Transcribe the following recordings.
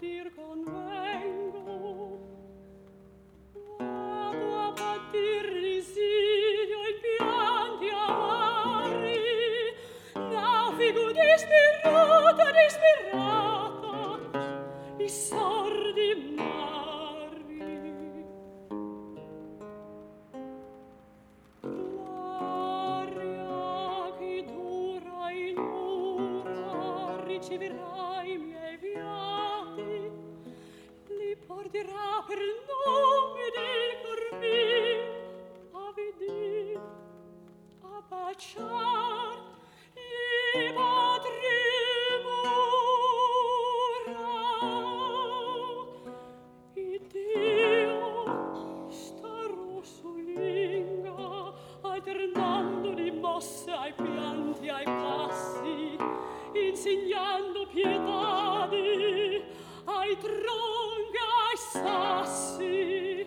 partir convengo, vado a partir risiglio in pianti amari, navigo disperata, i sordi mari. L'aria che dura in mura riceverà i miei viati, li porterà per nome del cor mio a vedere, a baciar gli patrimora. Ed io starò solinga, alternando di mosse ai pianti, ai passi, insegnando pietadi ai tronchi, ai sassi.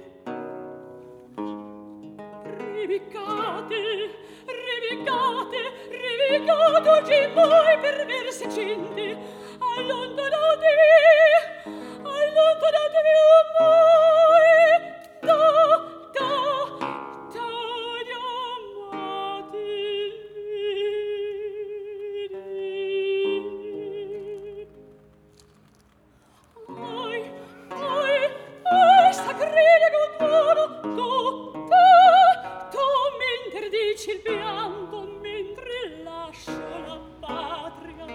Rivicate oggi voi perverse cinti, allontanatevi ormai dagli amati lidi. Ai, sacrilega tuono, tu m'interdici il pianto mentre lascio la patria.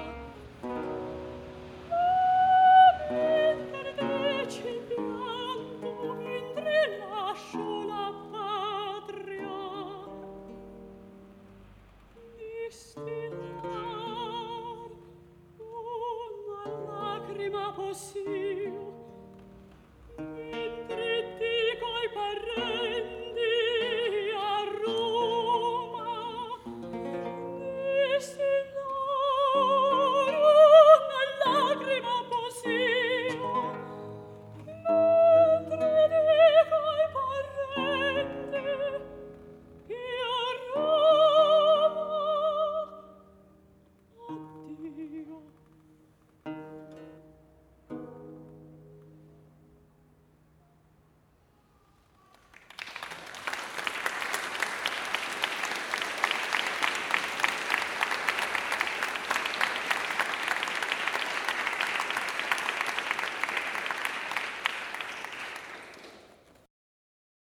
M'interdici il pianto mentre lascio la patria. Distillar una lacrima possibile